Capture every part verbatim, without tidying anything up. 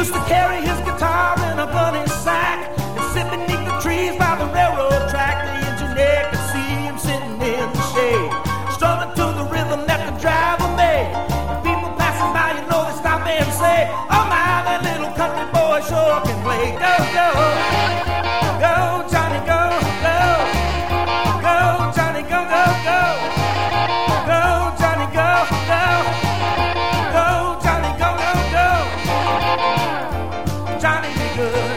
used to carry his guitar in a gunny sack and sit beneath the trees by the railroad track. The engineer could see him sitting in the shade, strumming to the rhythm that the driver made. And people passing by, you know, they stop and say, oh my, that little country boy sure can play. Go, go, go, Johnny, go, go, go, Johnny, go, go, go, go, Johnny, go, go, go, Johnny, go, go, go, Johnny, be good.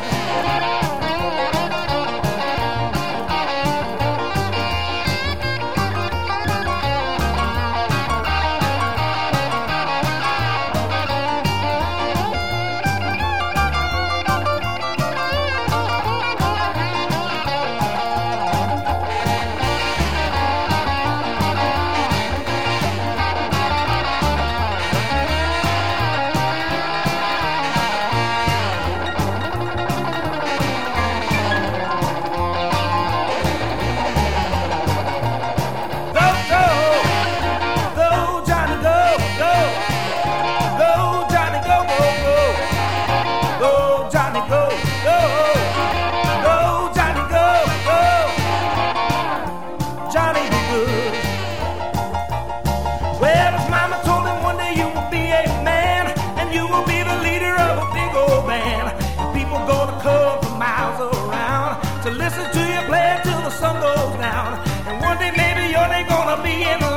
To listen to you play till the sun goes down. And one day maybe you're gonna be in